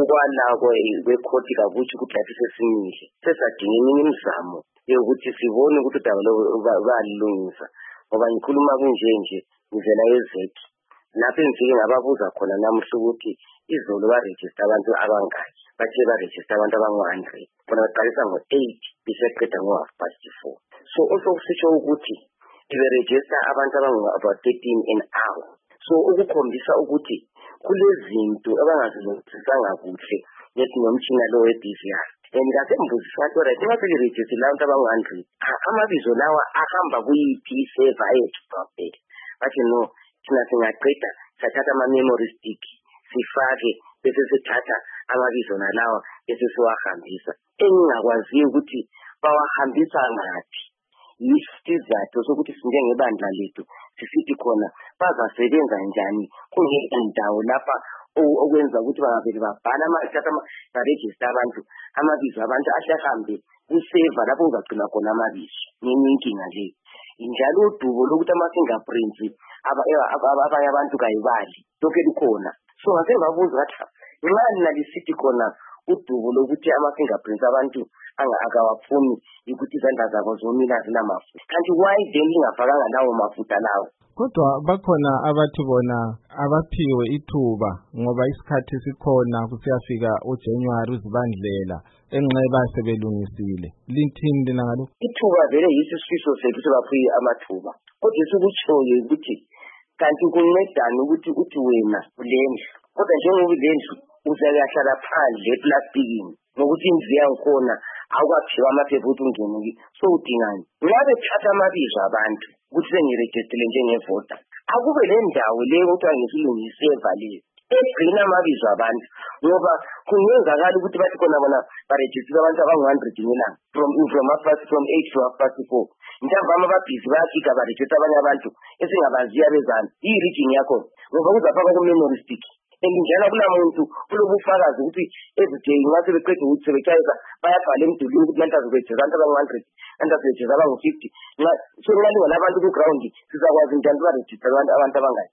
okwala kwekhoti kakuthi ukuthi lathi sesimile sesadinga eminye imizamo yokuthi sibone ukuthi udaba balilungisa ngoba ngikhuluma kunje ngivela ezeki lapho engifike ngababuza khona namuhla ukuthi izolo ba-register abantu abangaki bathe ba-register abantu abangu-100 bona baqalisa ngo-8 biseqeda ngo-4:30. So osokusitsho ukuthi ibe-register abantu abangu-about 13 an hour. So ukukhombisa ukuthi kulezinto abangazilungisisanga kuhle yethi nomtshina lo we-BVR. And ngasembuzi sathi right mase-register abantu abangu-100 amabizo lawa ahamba kuyiphi i-server yethu babheka bathi no thina singaqeda sathatha ama-memory stick sifake bese sithatha amabizo nalawa bese siwahambisa. Engingakwaziyo ukuthi bawahambisa ngaphi yisizathu sokuthi sinjengebandla lethu sisithi khona bazasebenza njani kungendawo lapha okwenza ukuthi bangavele babhala baregister abantu amabizo abantu ahlahambe kuseva lapho uzagcina khona amabizo. Ngenye inkinga le njalo udubo lokuthi ama-fingerprints abanye abantu kayibali lokho likhona. So ngase ngabuza ngathi nxa nalisithi khona udubo lokuthi ama-fingerprints abantu akawaphumi ukuthi izandla zabo zomile zinamafutha, kanti why then lingafakanga lawo mafutha lawo? Kodwa bakhona abathi bona abaphiwe ithuba ngoba isikhathi sikhona kusiyafika uJanuary uzibandlela enxeba sebelungisile. Lithini lina ngalokho? Ithuba vele yisisifiso sethu sebaphiwe amathuba, kodwa sikutshoyo ukuthi kanti kuncedani ukuthi wena ulendlu, kodwa njengoba ulendlu uzayahlala phandle eplastikini ngokuthi indlu yakhona akwaphiwa amaphepha ukuthi ungene so udingani. Ngabe thatha amabizo abantu ukuthi sengiregistrele njengevota akube le ndawo leyo kuthiwa ngesilungise evaliwe egcina amabizo abantu ngoba kungenzakala ukuthi bathi khona bona baregister abantu abangu-100 ngelanga from 8 to 4:30. Njalo ababhizi bayafika baregister abanye abantu esingabaziya bezana i-region yakho ngoba kuzafaka ku-memory stick. Njalo kulamuntu kulobufakazi ukuthi everyday ngathi beqeda ukuthi sebechayisa bayabhala emdulini ukuthi nanti azoregister abantu abangu-100 nanti azoregister abangu-50. So nxa lingana abantu ku-ground sizakwazi njani ukubaregister abantu abangaki?